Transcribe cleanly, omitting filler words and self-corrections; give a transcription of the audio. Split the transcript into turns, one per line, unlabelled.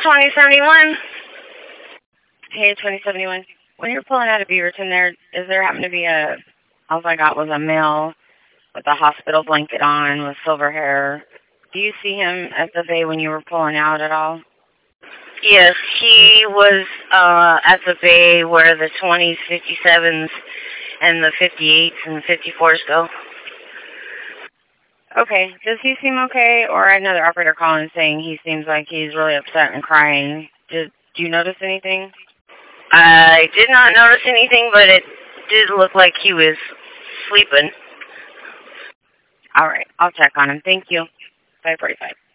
2071. Hey, 2071. When you're pulling out of Beaverton there, is there happen to be all I got was a male with a hospital blanket on with silver hair. Do you see him at the bay when you were pulling out at all? Yes, he was at the bay where the 20s, 57s, and the 58s and 54s go. Okay, does he seem okay? Or I had another operator calling saying he seems like he's really upset and crying. Do you notice anything? I did not notice anything, but it did look like he was sleeping. All right, I'll check on him. Thank you. 5:45.